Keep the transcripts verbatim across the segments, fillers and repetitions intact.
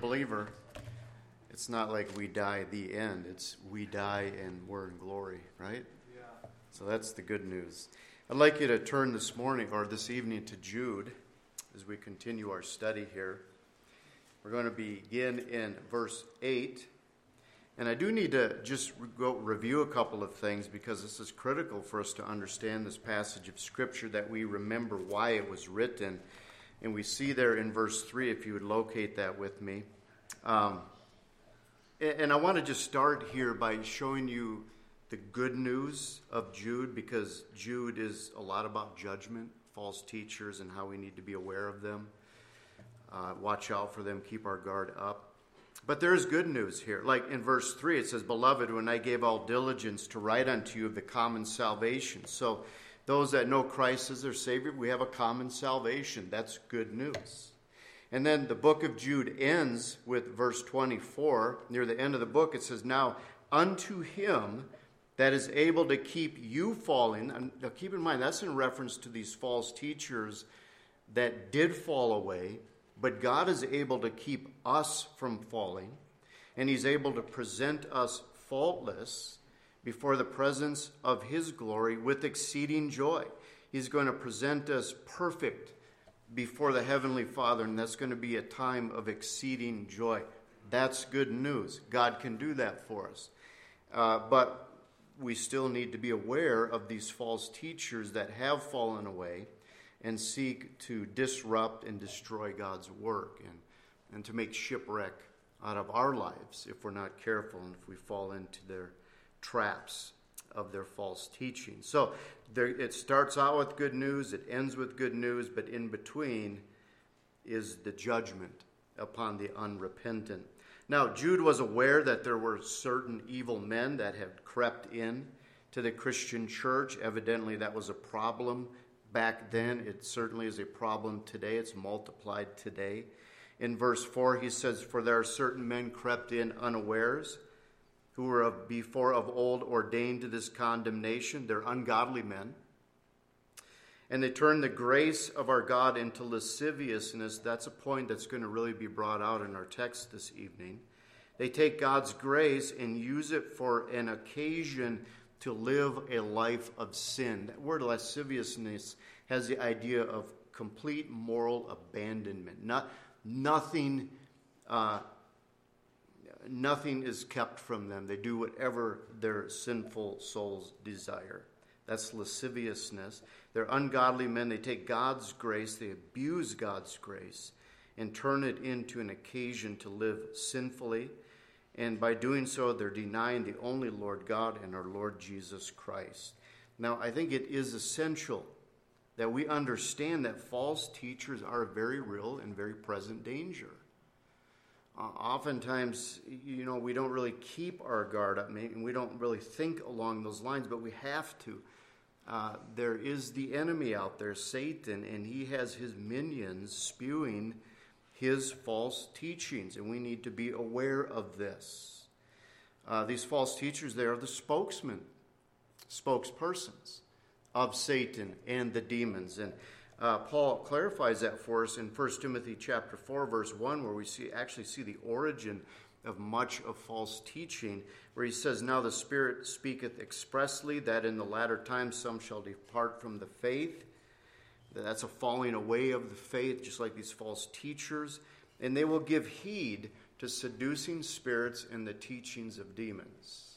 believer, it's not like we die at the end. It's we die and we're in glory, right? Yeah. So that's the good news. I'd like you to turn this morning or this evening to Jude as we continue our study here. We're going to begin in verse eight. And I do need to just go review a couple of things because this is critical for us to understand this passage of Scripture, that we remember why it was written. And we see there in verse three, if you would locate that with me. Um, and I want to just start here by showing you the good news of Jude, because Jude is a lot about judgment, false teachers, and how we need to be aware of them. Uh, watch out for them, keep our guard up. But there is good news here. Like in verse three, it says, "Beloved, when I gave all diligence to write unto you of the common salvation." So those that know Christ as their Savior, we have a common salvation. That's good news. And then the book of Jude ends with verse twenty-four. Near the end of the book, it says, "Now unto him that is able to keep you falling." And now keep in mind, that's in reference to these false teachers that did fall away. But God is able to keep us from falling, and he's able to present us faultless before the presence of his glory with exceeding joy. He's going to present us perfect before the Heavenly Father, and that's going to be a time of exceeding joy. That's good news. God can do that for us. Uh, but we still need to be aware of these false teachers that have fallen away and seek to disrupt and destroy God's work and, and to make shipwreck out of our lives if we're not careful and if we fall into their traps of their false teaching. So there, it starts out with good news, it ends with good news, but in between is the judgment upon the unrepentant. Now, Jude was aware that there were certain evil men that had crept in to the Christian church. Evidently, that was a problem back then. It certainly is a problem today. It's multiplied today. In verse four, he says, "For there are certain men crept in unawares, who were of before of old ordained to this condemnation." They're ungodly men. "And they turn the grace of our God into lasciviousness." That's a point that's going to really be brought out in our text this evening. They take God's grace and use it for an occasion to live a life of sin. That word lasciviousness has the idea of complete moral abandonment. Not, nothing, uh, nothing is kept from them. They do whatever their sinful souls desire. That's lasciviousness. They're ungodly men. They take God's grace, they abuse God's grace, and turn it into an occasion to live sinfully. And by doing so, they're denying the only Lord God and our Lord Jesus Christ. Now, I think it is essential that we understand that false teachers are a very real and very present danger. Uh, oftentimes, you know, we don't really keep our guard up, and we don't really think along those lines, but we have to. Uh, there is the enemy out there, Satan, and he has his minions spewing his false teachings, and we need to be aware of this. Uh, these false teachers, they are the spokesmen, spokespersons of Satan and the demons. And uh, Paul clarifies that for us in First Timothy chapter four, verse one, where we see actually see the origin of much of false teaching, where he says, "Now the Spirit speaketh expressly that in the latter times some shall depart from the faith." That's a falling away of the faith, just like these false teachers. "And they will give heed to seducing spirits and the teachings of demons."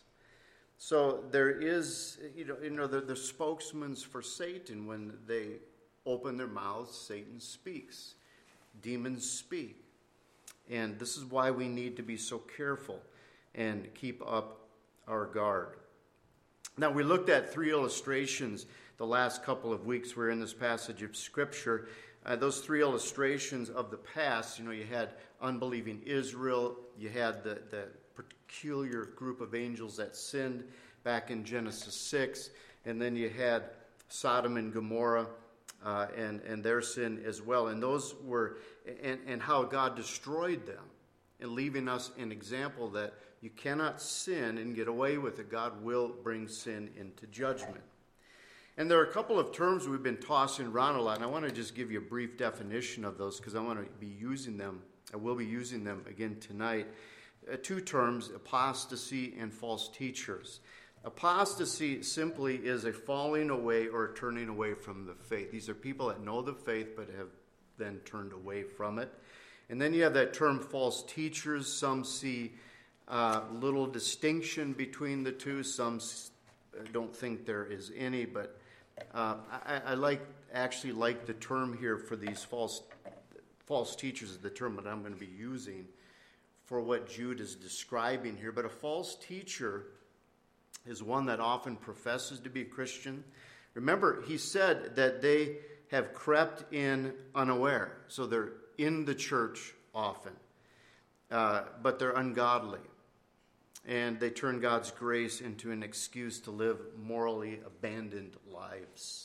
So there is, you know, you know the, the spokesmen for Satan. When they open their mouths, Satan speaks. Demons speak. And this is why we need to be so careful and keep up our guard. Now, we looked at three illustrations the last couple of weeks. We're in this passage of Scripture. Uh, those three illustrations of the past, you know, you had unbelieving Israel, you had the, the peculiar group of angels that sinned back in Genesis six, and then you had Sodom and Gomorrah uh, and, and their sin as well. And those were, and, and how God destroyed them, and leaving us an example that you cannot sin and get away with it. God will bring sin into judgment. And there are a couple of terms we've been tossing around a lot, and I want to just give you a brief definition of those because I want to be using them I will be using them again tonight. Uh, two terms, apostasy and false teachers. Apostasy simply is a falling away or a turning away from the faith. These are people that know the faith but have then turned away from it. And then you have that term false teachers. Some see uh, little distinction between the two. Some don't think there is any, but uh, I, I like actually like the term here for these false false teachers is the term that I'm going to be using for what Jude is describing here. But a false teacher is one that often professes to be a Christian. Remember, he said that they have crept in unaware. So they're in the church often, uh, but they're ungodly. And they turn God's grace into an excuse to live morally abandoned lives.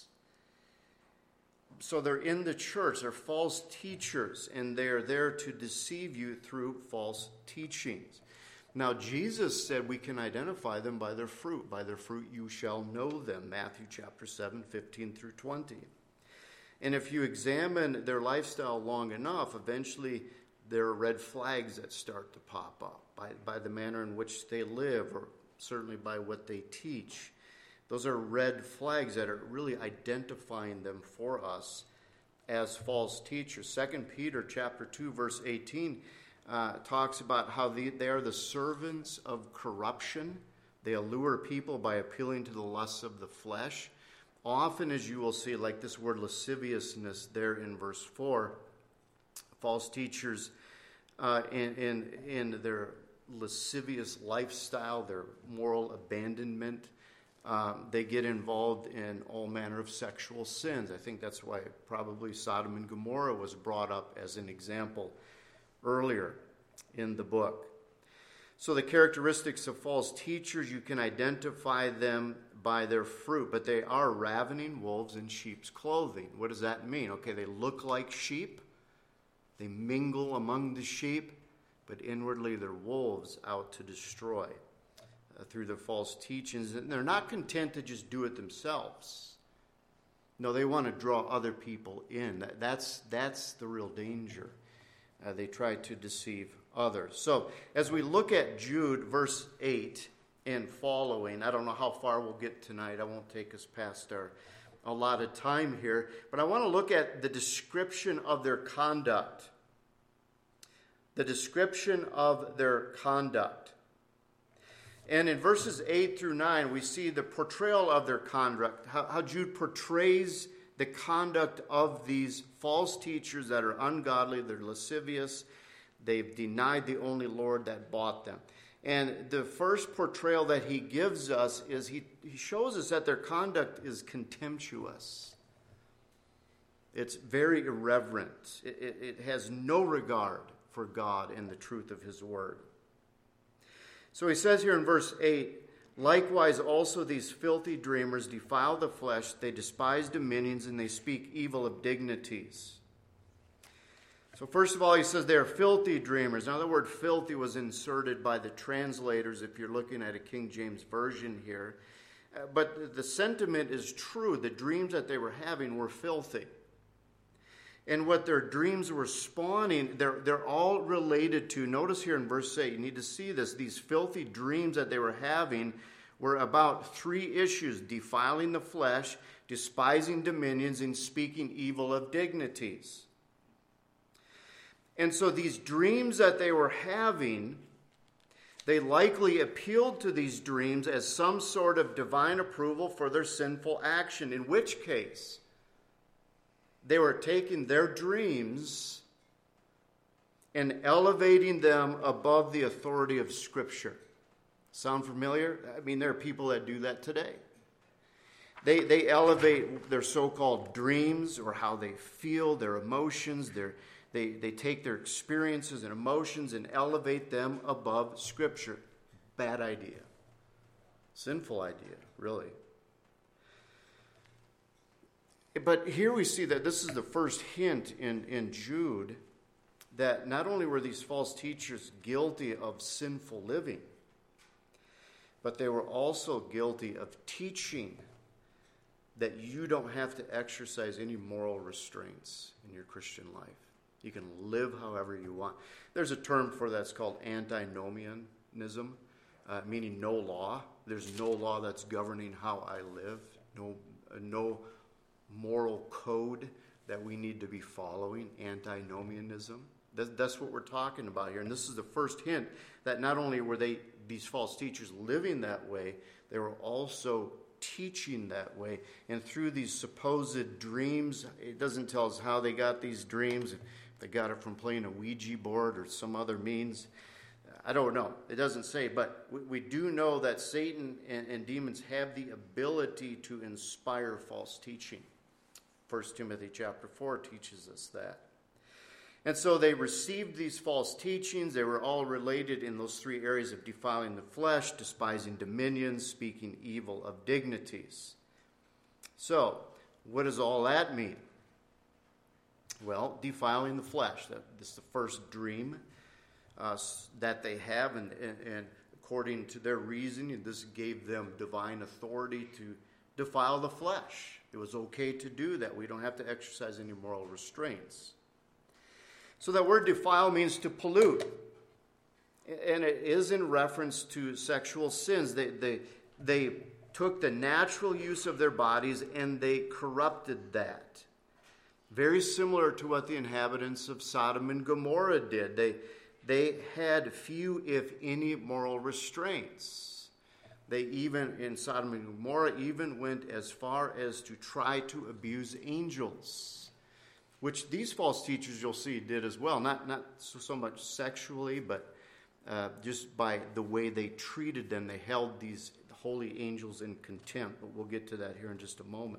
So they're in the church, they're false teachers, and they're there to deceive you through false teachings. Now, Jesus said we can identify them by their fruit. By their fruit you shall know them, Matthew chapter seven, fifteen through twenty. And if you examine their lifestyle long enough, eventually there are red flags that start to pop up by, by the manner in which they live, or certainly by what they teach. Those are red flags that are really identifying them for us as false teachers. Second Peter chapter two, verse eighteen uh, talks about how the, they are the servants of corruption. They allure people by appealing to the lusts of the flesh. Often, as you will see, like this word lasciviousness there in verse four, false teachers uh, in, in, in their lascivious lifestyle, their moral abandonment, Um, they get involved in all manner of sexual sins. I think that's why probably Sodom and Gomorrah was brought up as an example earlier in the book. So the characteristics of false teachers, you can identify them by their fruit, but they are ravening wolves in sheep's clothing. What does that mean? Okay, they look like sheep. They mingle among the sheep, but inwardly they're wolves out to destroy. Uh, through their false teachings, and they're not content to just do it themselves. No, they want to draw other people in. That, that's that's the real danger. Uh, they try to deceive others. So, as we look at Jude, verse eight and following, I don't know how far we'll get tonight. I won't take us past our allotted time here, but I want to look at the description of their conduct. The description of their conduct. And in verses eight through nine, we see the portrayal of their conduct, how, how Jude portrays the conduct of these false teachers that are ungodly, they're lascivious, they've denied the only Lord that bought them. And the first portrayal that he gives us is he, he shows us that their conduct is contemptuous. It's very irreverent. It, it, it has no regard for God and the truth of his word. So he says here in verse eight, likewise also these filthy dreamers defile the flesh, they despise dominions, and they speak evil of dignities. So first of all, he says they are filthy dreamers. Now the word filthy was inserted by the translators if you're looking at a King James Version here. Uh, but the sentiment is true. The dreams that they were having were filthy. And what their dreams were spawning, they're, they're all related to, notice here in verse eight, you need to see this, these filthy dreams that they were having were about three issues: defiling the flesh, despising dominions, and speaking evil of dignities. And so these dreams that they were having, they likely appealed to these dreams as some sort of divine approval for their sinful action, in which case they were taking their dreams and elevating them above the authority of Scripture. Sound familiar? I mean, there are people that do that today. They they elevate their so-called dreams, or how they feel, their emotions, their they, they take their experiences and emotions and elevate them above Scripture. Bad idea. Sinful idea, really. But here we see that this is the first hint in, in Jude that not only were these false teachers guilty of sinful living, but they were also guilty of teaching that you don't have to exercise any moral restraints in your Christian life. You can live however you want. There's a term for that. It's called antinomianism, uh, meaning no law. There's no law that's governing how I live. No, uh, no moral code that we need to be following. Antinomianism. That, that's what we're talking about here. And this is the first hint that not only were they these false teachers living that way, they were also teaching that way. And through these supposed dreams, it doesn't tell us how they got these dreams. If they got it from playing a Ouija board or some other means, I don't know. It doesn't say. But we, we do know that Satan and, and demons have the ability to inspire false teaching. First Timothy chapter four teaches us that. And so they received these false teachings. They were all related in those three areas of defiling the flesh, despising dominions, speaking evil of dignities. So, what does all that mean? Well, defiling the flesh. That, this is the first dream uh, that they have. And, and, and according to their reasoning, this gave them divine authority to defile the flesh. It was okay to do that. We don't have to exercise any moral restraints. So that word defile means to pollute. And it is in reference to sexual sins. They, they, they took the natural use of their bodies and they corrupted that. Very similar to what the inhabitants of Sodom and Gomorrah did. They, they had few, if any, moral restraints. They even, in Sodom and Gomorrah, even went as far as to try to abuse angels. Which these false teachers, you'll see, did as well. Not not so, so much sexually, but uh, just by the way they treated them. They held these holy angels in contempt. But we'll get to that here in just a moment.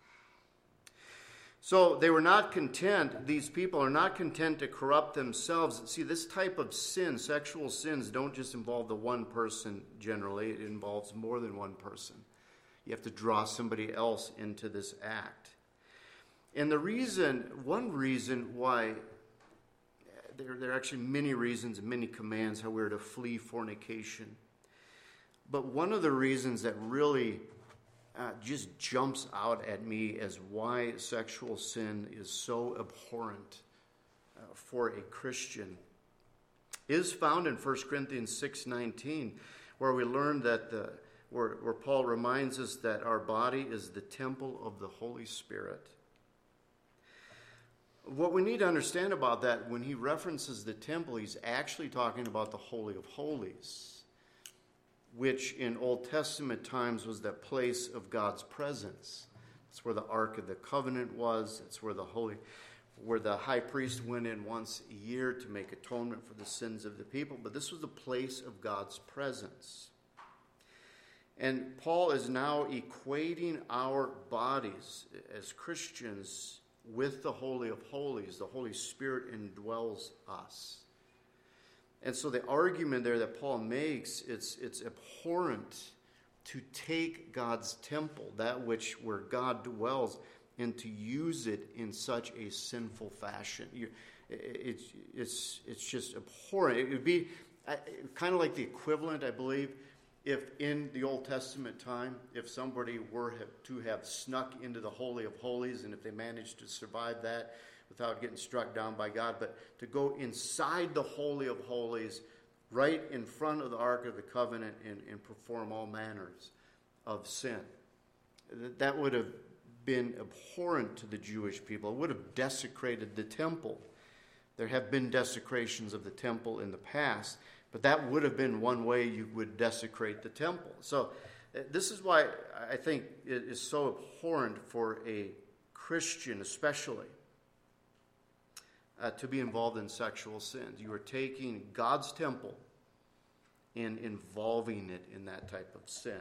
So they were not content. These people are not content to corrupt themselves. See, this type of sin, sexual sins, don't just involve the one person generally. It involves more than one person. You have to draw somebody else into this act. And the reason, one reason why, there, there are actually many reasons and many commands how we're to flee fornication. But one of the reasons that really uh, just jumps out at me as why sexual sin is so abhorrent uh, for a Christian is found in First Corinthians six nineteen, where we learn that the where, where Paul reminds us that our body is the temple of the Holy Spirit. What we need to understand about that, when he references the temple, he's actually talking about the Holy of Holies, which in Old Testament times was that place of God's presence. It's where the Ark of the Covenant was. It's where the holy, where the high priest went in once a year to make atonement for the sins of the people. But this was the place of God's presence. And Paul is now equating our bodies as Christians with the Holy of Holies. The Holy Spirit indwells us. And so the argument there that Paul makes, it's, it's abhorrent to take God's temple, that which where God dwells, and to use it in such a sinful fashion. You, it, it's, it's just abhorrent. It would be kind of like the equivalent, I believe, if in the Old Testament time, if somebody were to have snuck into the Holy of Holies, and if they managed to survive that without getting struck down by God, but to go inside the Holy of Holies, right in front of the Ark of the Covenant, and, and perform all manners of sin. That would have been abhorrent to the Jewish people. It would have desecrated the temple. There have been desecrations of the temple in the past, but that would have been one way you would desecrate the temple. So uh, this is why I think it is so abhorrent for a Christian especially uh, to be involved in sexual sins. You are taking God's temple and involving it in that type of sin.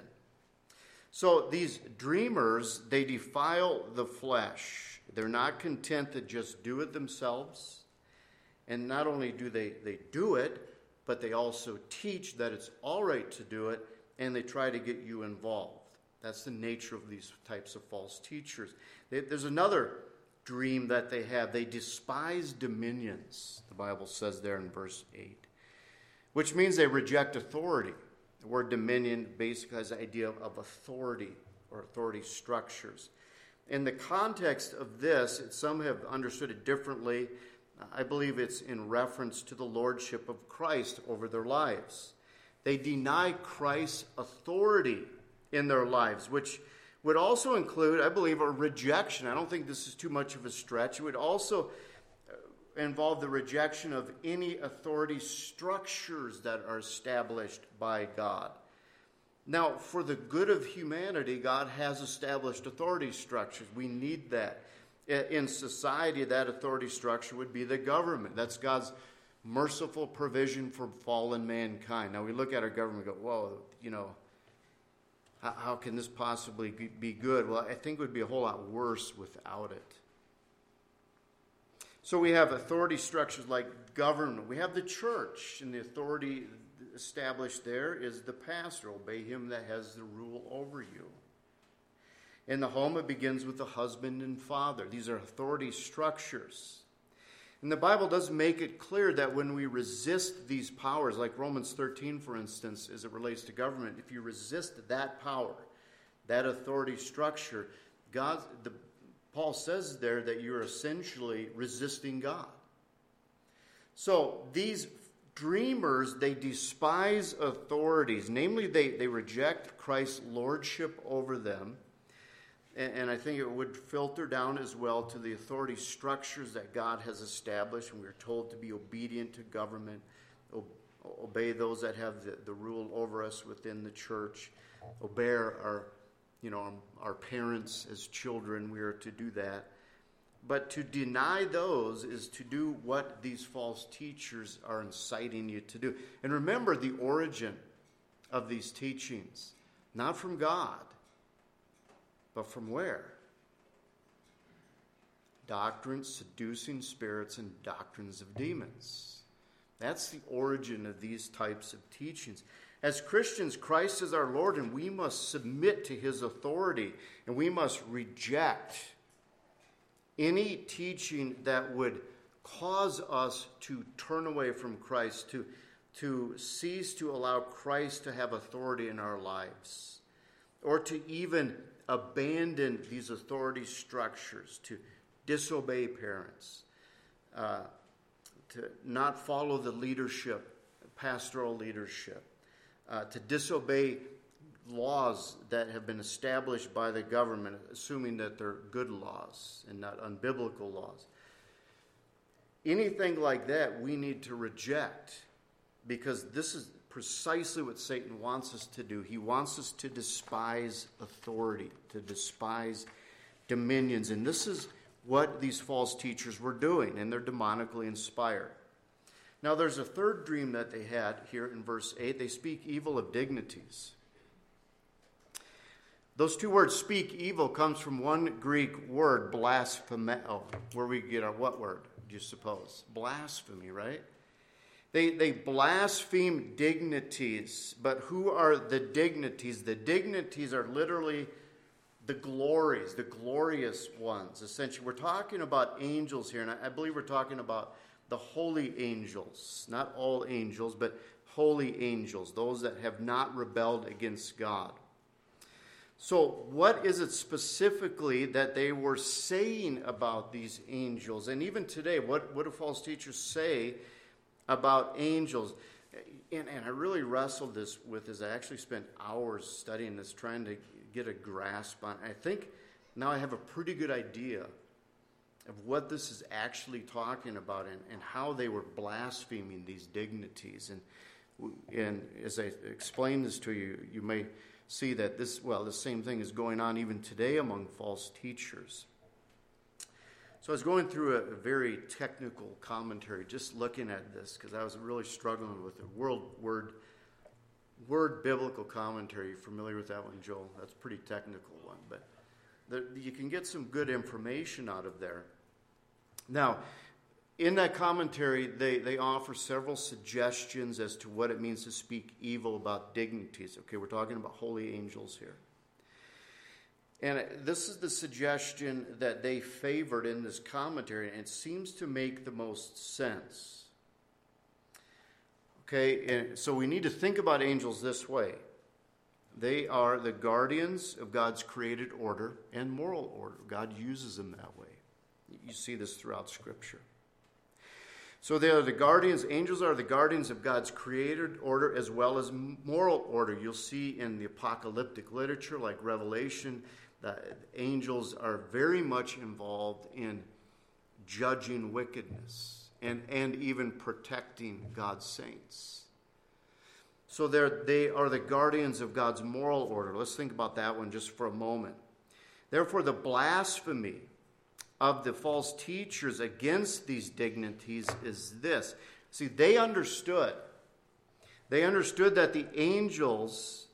So these dreamers, they defile the flesh. They're not content to just do it themselves. And not only do they, they do it, but they also teach that it's all right to do it, and they try to get you involved. That's the nature of these types of false teachers. They, there's another dream that they have. They despise dominions, the Bible says there in verse eight, which means they reject authority. The word dominion basically has the idea of authority or authority structures. In the context of this, some have understood it differently. I believe it's in reference to the lordship of Christ over their lives. They deny Christ's authority in their lives, which would also include, I believe, a rejection. I don't think this is too much of a stretch. It would also involve the rejection of any authority structures that are established by God. Now, for the good of humanity, God has established authority structures. We need that. In society, that authority structure would be the government. That's God's merciful provision for fallen mankind. Now, we look at our government and go, whoa, you know, how, how can this possibly be good? Well, I think it would be a whole lot worse without it. So we have authority structures like government. We have the church, and the authority established there is the pastor. Obey him that has the rule over you. In the home, it begins with the husband and father. These are authority structures. And the Bible does make it clear that when we resist these powers, like Romans thirteen, for instance, as it relates to government, if you resist that power, that authority structure, God, the, Paul says there that you're essentially resisting God. So these dreamers, they despise authorities. Namely, they, they reject Christ's lordship over them. And I think it would filter down as well to the authority structures that God has established. And we're told to be obedient to government, obey those that have the, the rule over us within the church, obey our, you know, our parents as children. We are to do that. But to deny those is to do what these false teachers are inciting you to do. And remember the origin of these teachings, not from God. But from where? Doctrines, seducing spirits, and doctrines of demons. That's the origin of these types of teachings. As Christians, Christ is our Lord, and we must submit to his authority, and we must reject any teaching that would cause us to turn away from Christ, to, to cease to allow Christ to have authority in our lives, or to even abandon these authority structures, to disobey parents, uh, to not follow the leadership, pastoral leadership, uh, to disobey laws that have been established by the government, assuming that they're good laws and not unbiblical laws. Anything like that we need to reject, because this is precisely what Satan wants us to do. He wants us to despise authority, to despise dominions. And this is what these false teachers were doing, and they're demonically inspired. Now, there's a third dream that they had here in verse eight. They speak evil of dignities. Those two words, speak evil, comes from one Greek word, blasphemeo, where we get our what word, do you suppose? Blasphemy, right? They, they blaspheme dignities, but who are the dignities? The dignities are literally the glories, the glorious ones. Essentially, we're talking about angels here, and I, I believe we're talking about the holy angels. Not all angels, but holy angels, those that have not rebelled against God. So what is it specifically that they were saying about these angels? And even today, what, what do false teachers say about angels? And, and I really wrestled this with this. I actually spent hours studying this, trying to get a grasp on it. I think now I have a pretty good idea of what this is actually talking about, and, and how they were blaspheming these dignities. And, and as I explain this to you, you may see that this, well, the same thing is going on even today among false teachers. So I was going through a, a very technical commentary, just looking at this, because I was really struggling with it. World Word, Word Biblical Commentary. You familiar with that one, Joel? That's a pretty technical one, but the, you can get some good information out of there. Now, in that commentary, they, they offer several suggestions as to what it means to speak evil about dignities. Okay, we're talking about holy angels here. And this is the suggestion that they favored in this commentary, and it seems to make the most sense. Okay, and so we need to think about angels this way. They are the guardians of God's created order and moral order. God uses them that way. You see this throughout Scripture. So they are the guardians. Angels are the guardians of God's created order as well as moral order. You'll see in the apocalyptic literature like Revelation that angels are very much involved in judging wickedness and, and even protecting God's saints. So they're, they are the guardians of God's moral order. Let's think about that one just for a moment. Therefore, the blasphemy of the false teachers against these dignities is this. See, they understood. They understood that the angels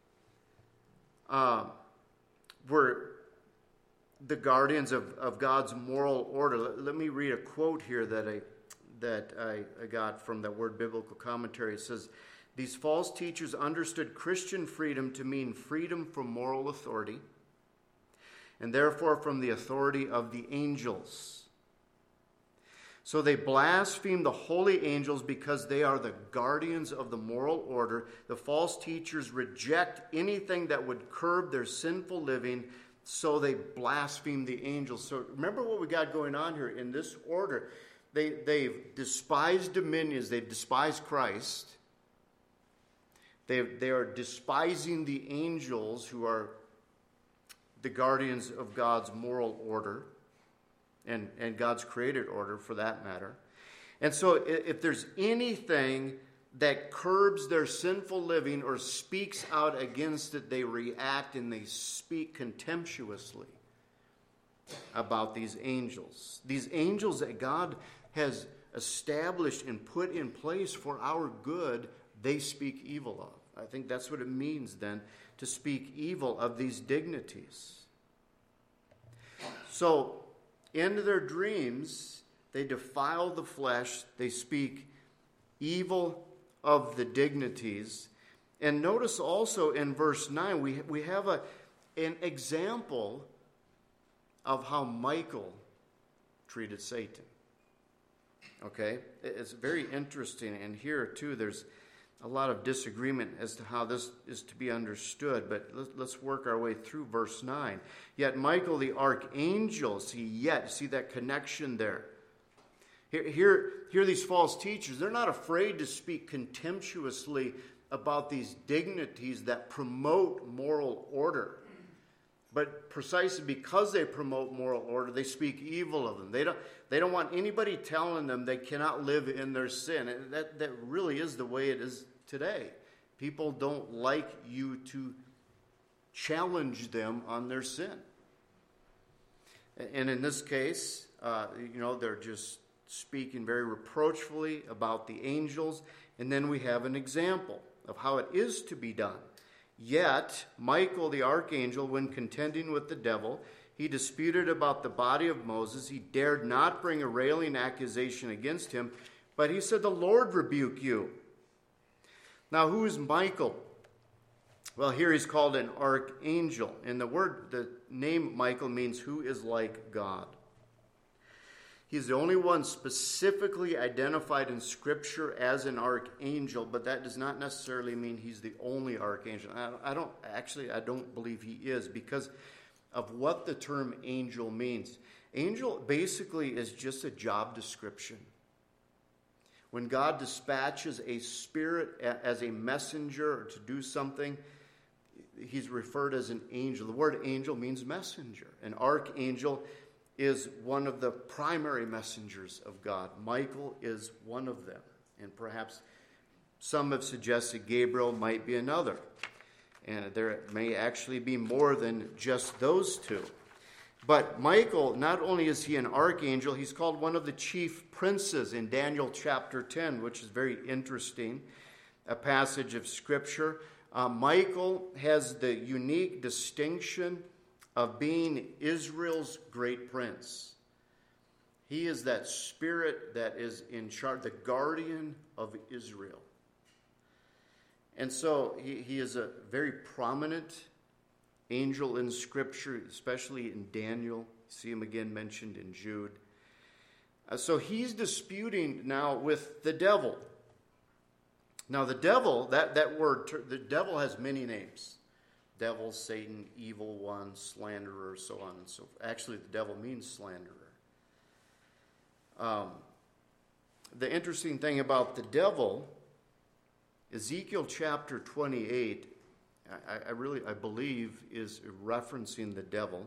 uh, were the guardians of, of God's moral order. Let, let me read a quote here that I that I, I got from that Word Biblical Commentary. It says, these false teachers understood Christian freedom to mean freedom from moral authority, and therefore from the authority of the angels. So they blaspheme the holy angels because they are the guardians of the moral order. The false teachers reject anything that would curb their sinful living, so they blaspheme the angels. So remember what we got going on here in this order. They, they've despised dominions. They've despised Christ. They, they are despising the angels who are the guardians of God's moral order and, and God's created order for that matter. And so if there's anything that curbs their sinful living or speaks out against it, they react and they speak contemptuously about these angels. These angels that God has established and put in place for our good, they speak evil of. I think that's what it means then to speak evil of these dignities. So, in their dreams, they defile the flesh, they speak evil of the dignities. And notice also in verse nine, we, we have a, an example of how Michael treated Satan. Okay? It's very interesting. And here, too, there's a lot of disagreement as to how this is to be understood, but let's work our way through verse nine. Yet Michael the archangel, see, yet, see that connection there. Here, here, here these false teachers, they're not afraid to speak contemptuously about these dignities that promote moral order. But precisely because they promote moral order, they speak evil of them. They don't, they don't want anybody telling them they cannot live in their sin. And that, that really is the way it is today. People don't like you to challenge them on their sin. And in this case, uh, you know, they're just speaking very reproachfully about the angels. And then we have an example of how it is to be done. Yet, Michael the archangel, when contending with the devil, he disputed about the body of Moses. He dared not bring a railing accusation against him, but he said, the Lord rebuke you. Now, who is Michael? Well, here he's called an archangel. And the word, the name Michael means who is like God. He's the only one specifically identified in Scripture as an archangel, but that does not necessarily mean he's the only archangel. I don't, actually, I don't believe he is because of what the term angel means. Angel basically is just a job description. When God dispatches a spirit as a messenger to do something, he's referred as an angel. The word angel means messenger. An archangel is one of the primary messengers of God. Michael is one of them. And perhaps some have suggested Gabriel might be another. And there may actually be more than just those two. But Michael, not only is he an archangel, he's called one of the chief princes in Daniel chapter ten, which is very interesting, a passage of Scripture. Uh, Michael has the unique distinction of being Israel's great prince. He is that spirit that is in charge, the guardian of Israel. And so he, he is a very prominent angel in Scripture, especially in Daniel. You see him again mentioned in Jude. Uh, so he's disputing now with the devil. Now the devil, that, that word, the devil has many names. Devil, Satan, evil one, slanderer, so on and so forth. Actually, the devil means slanderer. Um, the interesting thing about the devil, Ezekiel chapter twenty-eight, I, I really, I believe, is referencing the devil.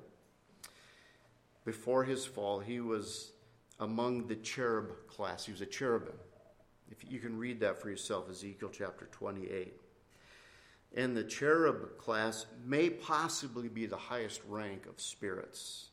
Before his fall, he was among the cherub class. He was a cherubim. If you can read that for yourself, Ezekiel chapter twenty-eight. And the cherub class may possibly be the highest rank of spirits.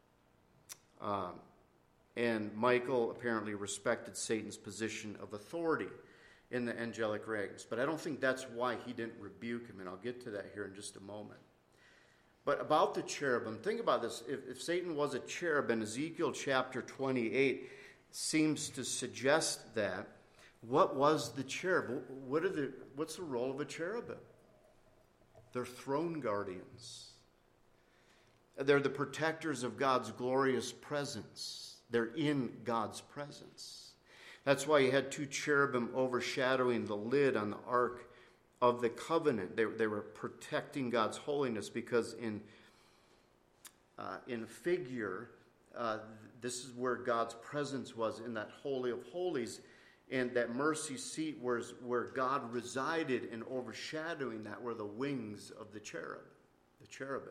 Um, and Michael apparently respected Satan's position of authority in the angelic ranks. But I don't think that's why he didn't rebuke him, and I'll get to that here in just a moment. But about the cherubim, think about this. If, if Satan was a cherub, and Ezekiel chapter twenty-eight seems to suggest that, what was the cherub? What are the, what's the role of a cherubim? They're throne guardians. They're the protectors of God's glorious presence. They're in God's presence. That's why you had two cherubim overshadowing the lid on the Ark of the Covenant. They, they were protecting God's holiness, because in, uh, in figure, uh, this is where God's presence was, in that Holy of Holies. And that mercy seat was where God resided, and overshadowing that were the wings of the cherub, the cherubim.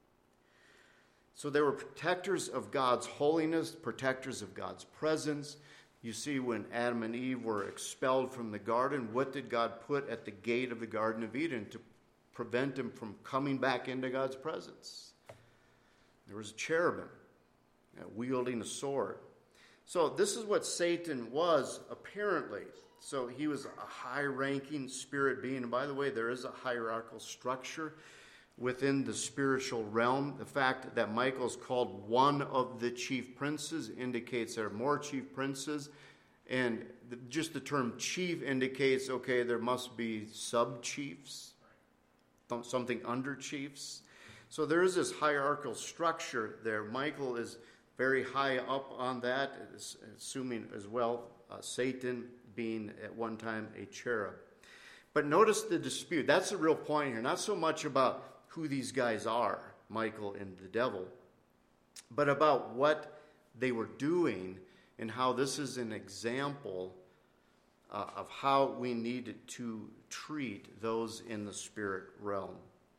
So they were protectors of God's holiness, protectors of God's presence. You see, when Adam and Eve were expelled from the garden, what did God put at the gate of the Garden of Eden to prevent them from coming back into God's presence? There was a cherubim uh, wielding a sword. So this is what Satan was, apparently. So he was a high-ranking spirit being. And by the way, there is a hierarchical structure within the spiritual realm. The fact that Michael's called one of the chief princes indicates there are more chief princes. And the, just the term chief indicates, okay, there must be sub-chiefs, something under chiefs. So there is this hierarchical structure there. Michael is very high up on that, assuming as well uh, Satan being at one time a cherub. But notice the dispute. That's the real point here. Not so much about who these guys are, Michael and the devil, but about what they were doing, and how this is an example uh, of how we need to treat those in the spirit realm.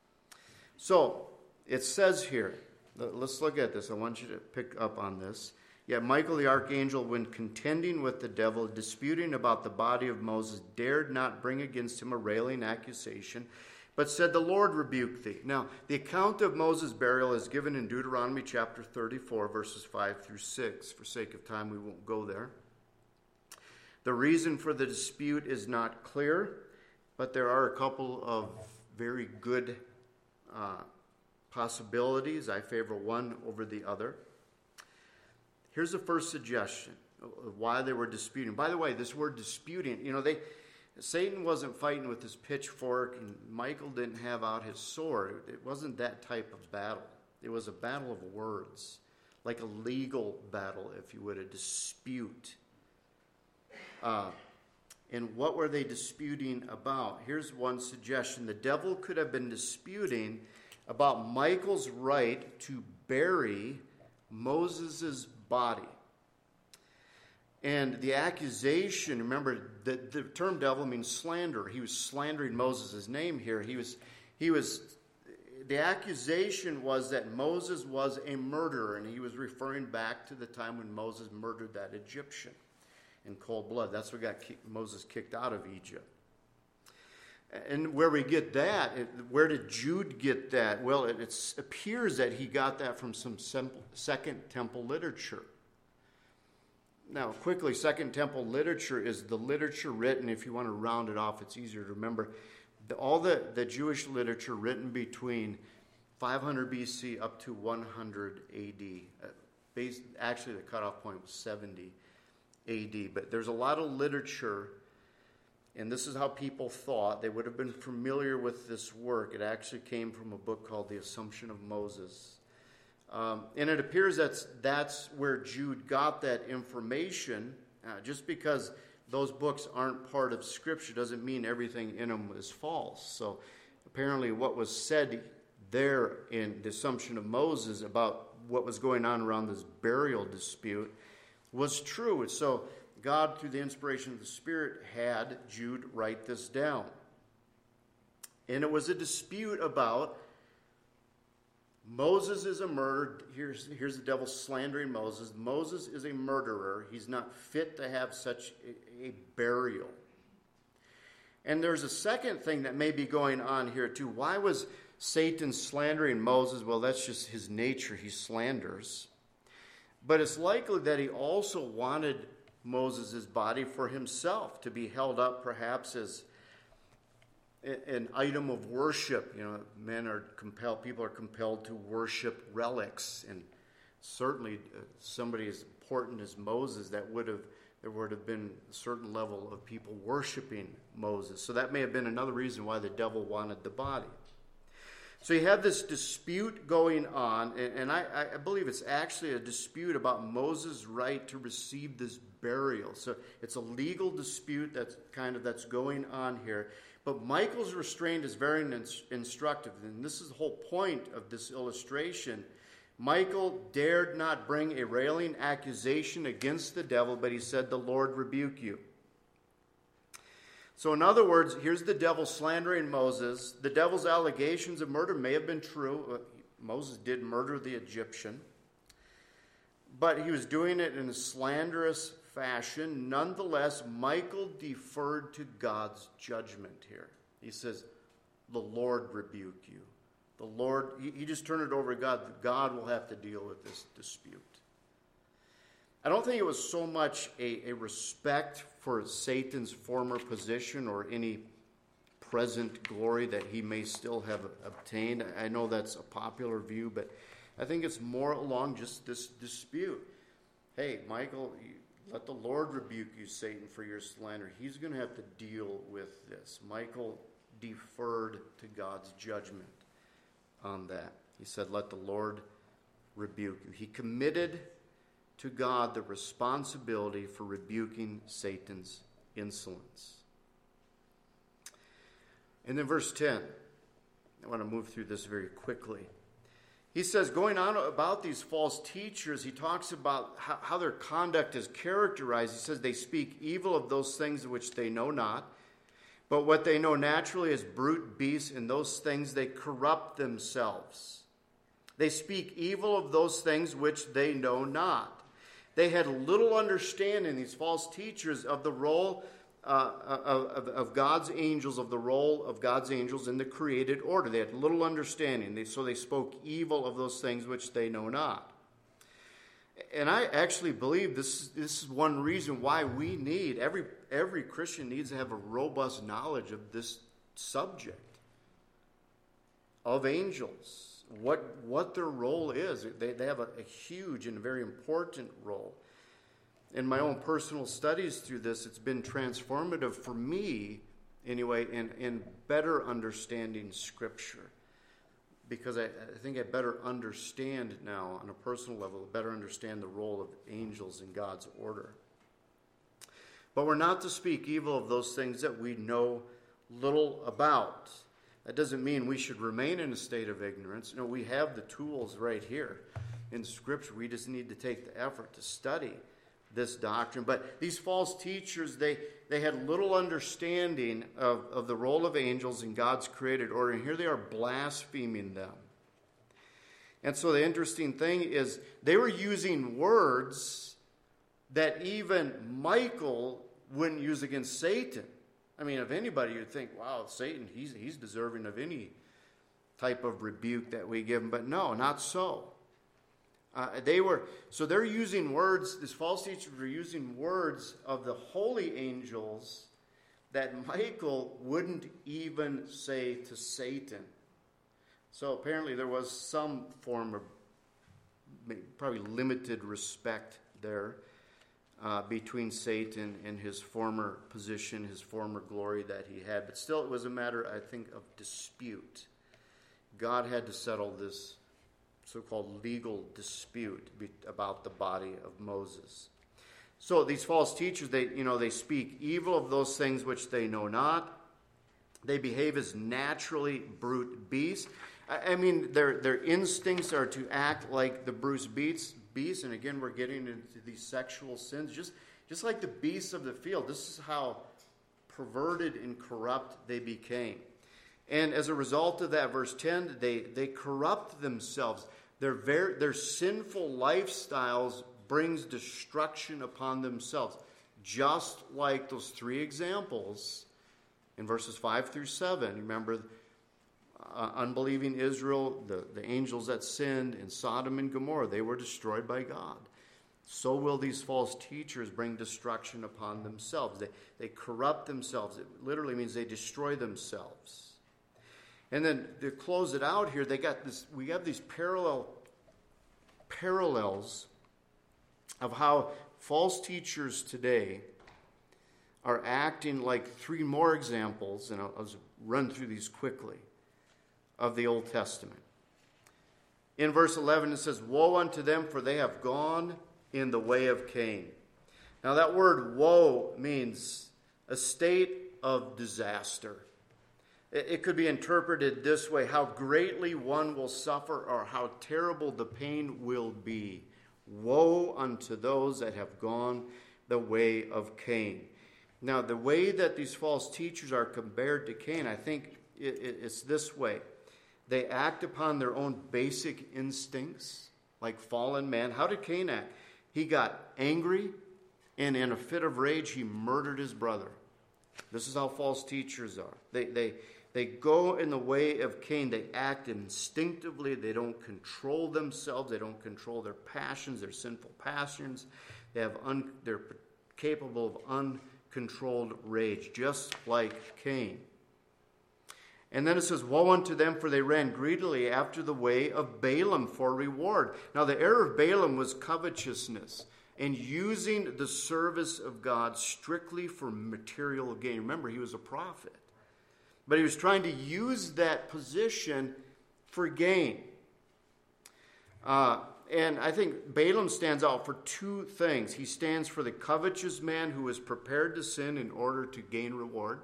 So it says here, let's look at this. I want you to pick up on this. Yet Michael the archangel, when contending with the devil, disputing about the body of Moses, dared not bring against him a railing accusation, but said, "The Lord rebuke thee." Now, the account of Moses' burial is given in Deuteronomy chapter thirty-four, verses five through six. For sake of time, we won't go there. The reason for the dispute is not clear, but there are a couple of very good uh, possibilities. I favor one over the other. Here's the first suggestion of why they were disputing. By the way, this word disputing, you know, they Satan wasn't fighting with his pitchfork, and Michael didn't have out his sword. It wasn't that type of battle. It was a battle of words, like a legal battle, if you would, a dispute. Uh, and what were they disputing about? Here's one suggestion. The devil could have been disputing about Michael's right to bury Moses' body. And the accusation, remember, the, the term devil means slander. He was slandering Moses' name here. He was, he was, the accusation was that Moses was a murderer, and he was referring back to the time when Moses murdered that Egyptian in cold blood. That's what got Moses kicked out of Egypt. And where we get that, where did Jude get that? Well, it, it appears that he got that from some Second Temple literature. Now, quickly, Second Temple literature is the literature written, if you want to round it off, it's easier to remember. The, all the, the Jewish literature written between five hundred B C up to one hundred A D. Uh, based, actually, the cutoff point was seventy A D. But there's a lot of literature, and this is how people thought. They would have been familiar with this work. It actually came from a book called The Assumption of Moses. Um, and it appears that's, that's where Jude got that information. Uh, just because those books aren't part of Scripture doesn't mean everything in them is false. So apparently what was said there in The Assumption of Moses about what was going on around this burial dispute was true. So God, through the inspiration of the Spirit, had Jude write this down. And it was a dispute about Moses is a murderer. Here's, here's the devil slandering Moses. Moses is a murderer. He's not fit to have such a, a burial. And there's a second thing that may be going on here too. Why was Satan slandering Moses? Well, that's just his nature. He slanders. But it's likely that he also wanted Moses' body for himself, to be held up perhaps as an item of worship. You know, men are compelled, people are compelled to worship relics. And certainly uh, somebody as important as Moses, that would have, there would have been a certain level of people worshiping Moses. So that may have been another reason why the devil wanted the body. So you have this dispute going on, and, and I, I believe it's actually a dispute about Moses' right to receive this burial. So it's a legal dispute that's kind of that's going on here. But Michael's restraint is very instructive, and this is the whole point of this illustration. Michael dared not bring a railing accusation against the devil, but he said, "The Lord rebuke you." So in other words, here's the devil slandering Moses. The devil's allegations of murder may have been true. Moses did murder the Egyptian. But he was doing it in a slanderous fashion. Nonetheless, Michael deferred to God's judgment here. He says, "The Lord rebuke you." The Lord, he, he just turned it over to God. God will have to deal with this dispute. I don't think it was so much a, a respect for Satan's former position or any present glory that he may still have obtained. I know that's a popular view, but I think it's more along just this dispute. Hey, Michael, let the Lord rebuke you, Satan, for your slander. He's going to have to deal with this. Michael deferred to God's judgment on that. He said, "Let the Lord rebuke you." He committed to God the responsibility for rebuking Satan's insolence. And then verse ten, I want to move through this very quickly. He says, going on about these false teachers, he talks about how, how their conduct is characterized. He says they speak evil of those things which they know not, but what they know naturally is brute beasts, and those things they corrupt themselves. They speak evil of those things which they know not. They had little understanding, these false teachers, of the role uh, of, of God's angels, of the role of God's angels in the created order. They had little understanding, they, so they spoke evil of those things which they know not. And I actually believe this, this is one reason why we need, every, every Christian needs to have a robust knowledge of this subject, of angels. What what their role is. They, they have a, a huge and very important role. In my own personal studies through this, it's been transformative for me, anyway, in, in better understanding Scripture. Because I, I think I better understand now, on a personal level, better understand the role of angels in God's order. But we're not to speak evil of those things that we know little about. That doesn't mean we should remain in a state of ignorance. No, we have the tools right here in Scripture. We just need to take the effort to study this doctrine. But these false teachers, they, they had little understanding of, of the role of angels in God's created order. And here they are blaspheming them. And so the interesting thing is they were using words that even Michael wouldn't use against Satan. I mean, if anybody, you'd think, wow, Satan, he's he's deserving of any type of rebuke that we give him. But no, not so. Uh, they were so they're using words. These false teachers were using words of the holy angels that Michael wouldn't even say to Satan. So apparently there was some form of probably limited respect there. Uh, between Satan and his former position, his former glory that he had. But still, it was a matter, I think, of dispute. God had to settle this so-called legal dispute be- about the body of Moses. So these false teachers, they, you know, they speak evil of those things which they know not. They behave as naturally brute beasts. I, I mean, their their instincts are to act like the brute beasts. Beasts, and again, we're getting into these sexual sins. Just Just like the beasts of the field, this is how perverted and corrupt they became. And as a result of that, verse ten, they, they corrupt themselves. Their, very, their sinful lifestyles brings destruction upon themselves. Just like those three examples in verses five through seven. Remember, uh, unbelieving Israel, the, the angels that sinned in Sodom and Gomorrah, they were destroyed by God. So will these false teachers bring destruction upon themselves. They, they corrupt themselves. It literally means they destroy themselves. And then to close it out here, they got this. We have these parallel parallels of how false teachers today are acting like three more examples, and I'll, I'll just run through these quickly, of the Old Testament. In verse eleven, it says, "Woe unto them, for they have gone in the way of Cain." Now that word woe means a state of disaster. It could be interpreted this way: how greatly one will suffer, or how terrible the pain will be. Woe unto those that have gone the way of Cain. Now, the way that these false teachers are compared to Cain, I think it's this way. They act upon their own basic instincts, like fallen man. How did Cain act? He got angry, and in a fit of rage, he murdered his brother. This is how false teachers are. They, they, they go in the way of Cain. They act instinctively. They don't control themselves. They don't control their passions, their sinful passions. They have un, they're capable of uncontrolled rage, just like Cain. And then it says, "Woe unto them, for they ran greedily after the way of Balaam for reward." Now, the error of Balaam was covetousness and using the service of God strictly for material gain. Remember, he was a prophet. But he was trying to use that position for gain. Uh, and I think Balaam stands out for two things. He stands for the covetous man who is prepared to sin in order to gain reward.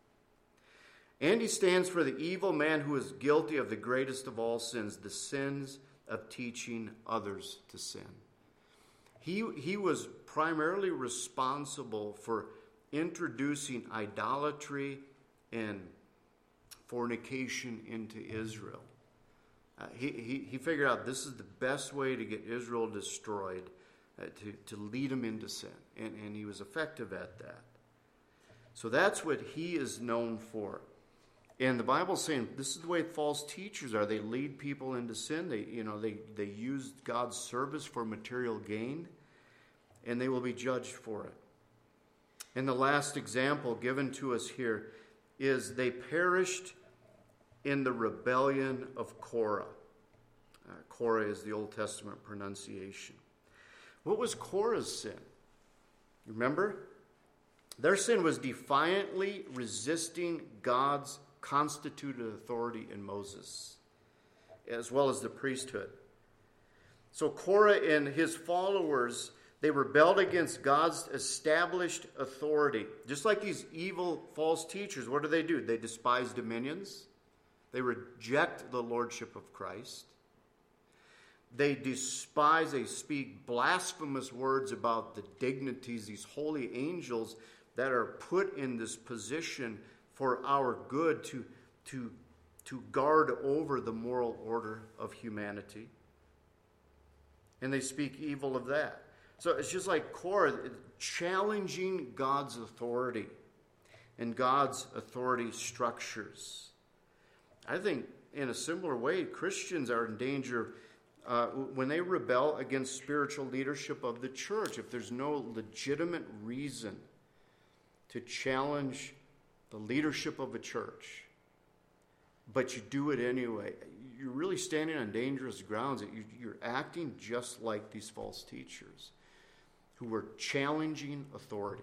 And he stands for the evil man who is guilty of the greatest of all sins, the sins of teaching others to sin. He, he was primarily responsible for introducing idolatry and fornication into Israel. Uh, he, he, he figured out this is the best way to get Israel destroyed, uh, to, to lead them into sin. And, and he was effective at that. So that's what he is known for. And the Bible's saying this is the way false teachers are. They lead people into sin. They, you know, they, they use God's service for material gain, and they will be judged for it. And the last example given to us here is they perished in the rebellion of Korah. Uh, Korah is the Old Testament pronunciation. What was Korah's sin? You remember? Their sin was defiantly resisting God's constituted authority in Moses, as well as the priesthood. So Korah and his followers, they rebelled against God's established authority. Just like these evil false teachers, what do they do? They despise dominions. They reject the lordship of Christ. They despise, they speak blasphemous words about the dignities, these holy angels that are put in this position for our good to, to, to guard over the moral order of humanity. And they speak evil of that. So it's just like Korah, challenging God's authority and God's authority structures. I think in a similar way, Christians are in danger uh, when they rebel against spiritual leadership of the church. If there's no legitimate reason to challenge the leadership of a church, but you do it anyway, you're really standing on dangerous grounds. You're acting just like these false teachers who were challenging authority.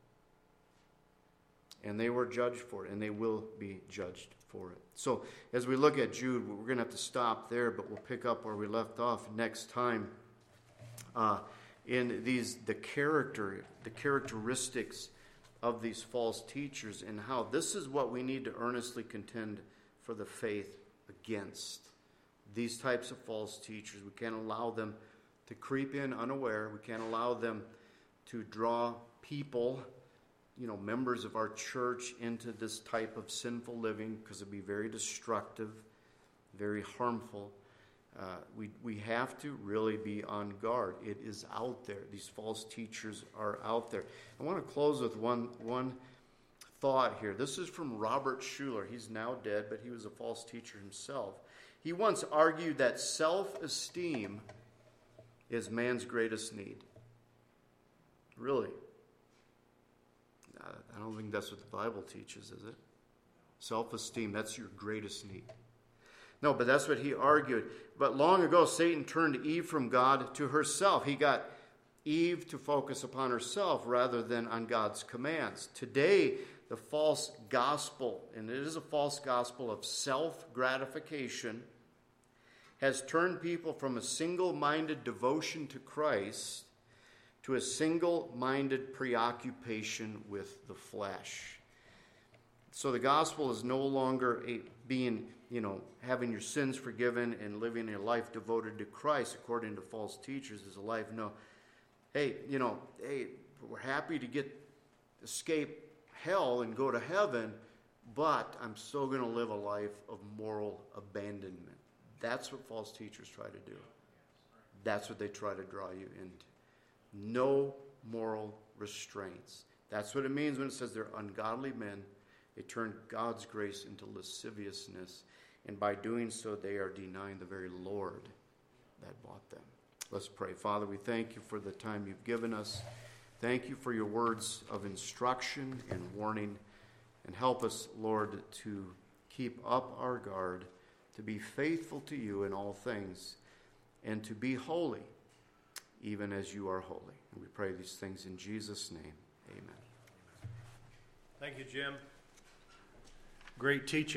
And they were judged for it, and they will be judged for it. So as we look at Jude, we're going to have to stop there, but we'll pick up where we left off next time uh, in these the character, the characteristics of these false teachers, and how this is what we need to earnestly contend for the faith against. These types of false teachers, we can't allow them to creep in unaware. We can't allow them to draw people, you know, members of our church into this type of sinful living, because it'd be very destructive, very harmful. Uh, we we have to really be on guard. It is out there. These false teachers are out there. I want to close with one one thought here. This is from Robert Schuller. He's now dead, but he was a false teacher himself. He once argued that self-esteem is man's greatest need. Really? I don't think that's what the Bible teaches, is it? Self-esteem, that's your greatest need. No, but that's what he argued. But long ago, Satan turned Eve from God to herself. He got Eve to focus upon herself rather than on God's commands. Today, the false gospel, and it is a false gospel of self-gratification, has turned people from a single-minded devotion to Christ to a single-minded preoccupation with the flesh. So the gospel is no longer a, being, you know, having your sins forgiven and living a life devoted to Christ, according to false teachers, is a life, no, hey, you know, hey, we're happy to get, escape hell and go to heaven, but I'm still going to live a life of moral abandonment. That's what false teachers try to do. That's what they try to draw you into. No moral restraints. That's what it means when it says they're ungodly men. They turn God's grace into lasciviousness. And by doing so, they are denying the very Lord that bought them. Let's pray. Father, we thank you for the time you've given us. Thank you for your words of instruction and warning. And help us, Lord, to keep up our guard, to be faithful to you in all things, and to be holy, even as you are holy. And we pray these things in Jesus' name. Amen. Thank you, Jim. Great teaching.